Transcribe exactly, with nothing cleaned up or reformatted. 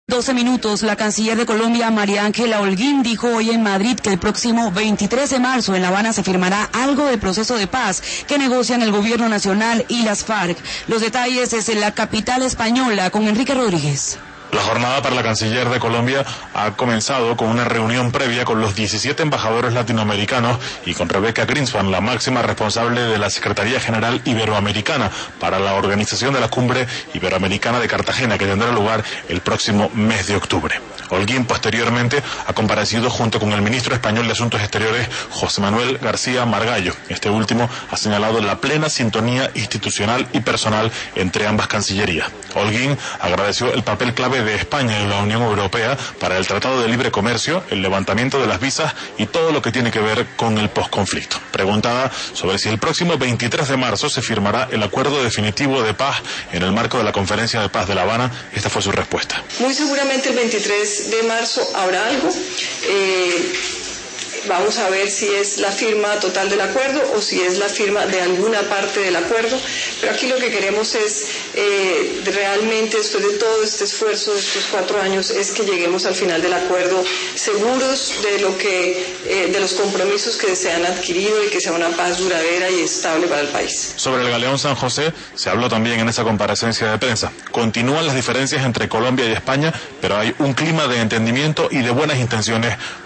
doce minutos, la canciller de Colombia, María Ángela Holguín, dijo hoy en Madrid que el próximo veintitrés de marzo en La Habana se firmará algo del proceso de paz que negocian el gobierno nacional y las FARC. Los detalles desde la capital española con Enrique Rodríguez. La jornada para la canciller de Colombia ha comenzado con una reunión previa con los diecisiete embajadores latinoamericanos y con Rebeca Grynspan, la máxima responsable de la Secretaría General Iberoamericana para la organización de la Cumbre Iberoamericana de Cartagena, que tendrá lugar el próximo mes de octubre. Holguín posteriormente ha comparecido junto con el ministro español de Asuntos Exteriores, José Manuel García Margallo. Este último ha señalado la plena sintonía institucional y personal entre ambas cancillerías. Holguín agradeció el papel clave de España y la Unión Europea para el Tratado de Libre Comercio, el levantamiento de las visas y todo lo que tiene que ver con el posconflicto. Preguntada sobre si el próximo veintitrés de marzo se firmará el acuerdo definitivo de paz en el marco de la Conferencia de Paz de La Habana, esta fue su respuesta. Muy seguramente el veintitrés de marzo habrá algo. Eh... Vamos a ver si es la firma total del acuerdo o si es la firma de alguna parte del acuerdo, pero aquí lo que queremos es eh, realmente, después de todo este esfuerzo de estos cuatro años, es que lleguemos al final del acuerdo seguros de lo que, eh, de los compromisos que se han adquirido y que sea una paz duradera y estable para el país. Sobre el galeón San José se habló también en esa comparecencia de prensa. Continúan las diferencias entre Colombia y España, pero hay un clima de entendimiento y de buenas intenciones